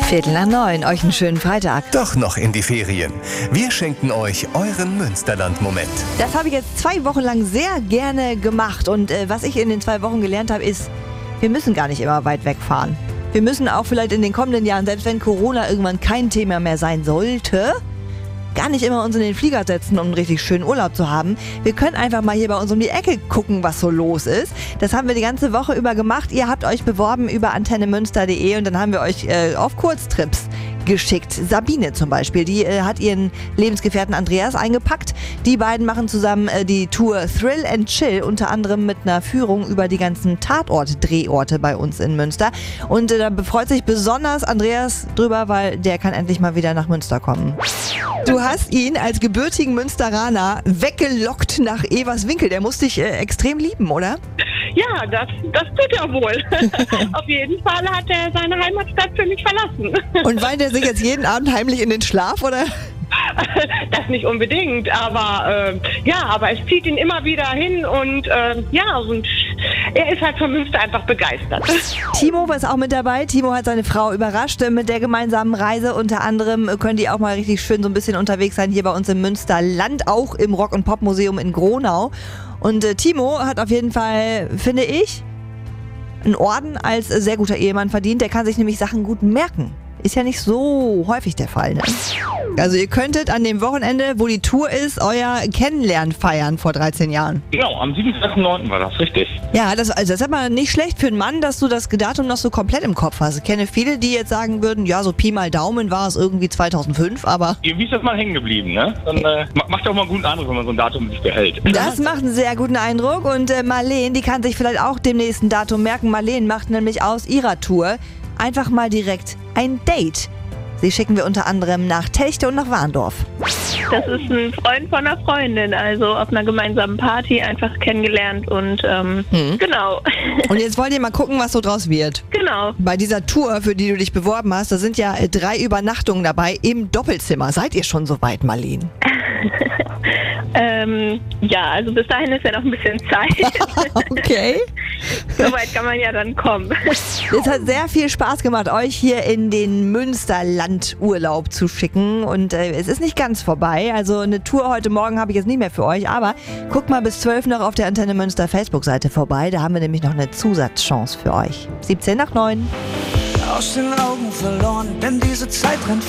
8:45, euch einen schönen Freitag. Doch noch in die Ferien. Wir schenken euch euren Münsterland-Moment. Das habe ich jetzt 2 Wochen lang sehr gerne gemacht. Und was ich in den 2 Wochen gelernt habe, ist, wir müssen gar nicht immer weit wegfahren. Wir müssen auch vielleicht in den kommenden Jahren, selbst wenn Corona irgendwann kein Thema mehr sein sollte, gar nicht immer uns in den Flieger setzen, um einen richtig schönen Urlaub zu haben. Wir können einfach mal hier bei uns um die Ecke gucken, was so los ist. Das haben wir die ganze Woche über gemacht. Ihr habt euch beworben über antennemünster.de und dann haben wir euch auf Kurztrips geschickt. Sabine zum Beispiel, die hat ihren Lebensgefährten Andreas eingepackt. Die beiden machen zusammen die Tour Thrill and Chill, unter anderem mit einer Führung über die ganzen Tatort-Drehorte bei uns in Münster. Und da befreut sich besonders Andreas drüber, weil der kann endlich mal wieder nach Münster kommen. Du hast ihn als gebürtigen Münsteraner weggelockt nach Everswinkel. Der muss dich extrem lieben, oder? Ja, das tut er wohl. Auf jeden Fall hat er seine Heimatstadt für mich verlassen. Und weint er sich jetzt jeden Abend heimlich in den Schlaf, oder? Das nicht unbedingt, aber aber es zieht ihn immer wieder hin und und er ist halt von Münster einfach begeistert. Timo ist auch mit dabei. Timo hat seine Frau überrascht mit der gemeinsamen Reise. Unter anderem können die auch mal richtig schön so ein bisschen unterwegs sein hier bei uns im Münsterland, auch im Rock- und Pop-Museum in Gronau. Und Timo hat auf jeden Fall, finde ich, einen Orden als sehr guter Ehemann verdient. Der kann sich nämlich Sachen gut merken. Ist ja nicht so häufig der Fall, ne? Also ihr könntet an dem Wochenende, wo die Tour ist, euer Kennenlernen feiern vor 13 Jahren. Genau, am 27.09. war das, richtig. Ja, das ist aber nicht schlecht für einen Mann, dass du das Datum noch so komplett im Kopf hast. Ich kenne viele, die jetzt sagen würden, ja, so Pi mal Daumen war es irgendwie 2005, aber... Irgendwie ist das mal hängen geblieben, ne? Dann macht ja auch mal einen guten Eindruck, wenn man so ein Datum sich behält. Das macht einen sehr guten Eindruck und Marleen, die kann sich vielleicht auch dem nächsten Datum merken. Marleen macht nämlich aus ihrer Tour einfach mal direkt ein Date. Sie schicken wir unter anderem nach Telchte und nach Warndorf. Das ist ein Freund von einer Freundin, also auf einer gemeinsamen Party einfach kennengelernt und genau. Und jetzt wollt ihr mal gucken, was so draus wird. Genau. Bei dieser Tour, für die du dich beworben hast, da sind ja 3 Übernachtungen dabei im Doppelzimmer. Seid ihr schon so weit, Marleen? Ja, also bis dahin ist ja noch ein bisschen Zeit. Okay. So weit kann man ja dann kommen. Es hat sehr viel Spaß gemacht, euch hier in den Münsterland-Urlaub zu schicken. Und es ist nicht ganz vorbei. Also eine Tour heute Morgen habe ich jetzt nicht mehr für euch. Aber guckt mal bis 12 noch auf der Antenne Münster Facebook-Seite vorbei. Da haben wir nämlich noch eine Zusatzchance für euch. 7:50. Aus den Augen verloren, denn diese Zeit rennt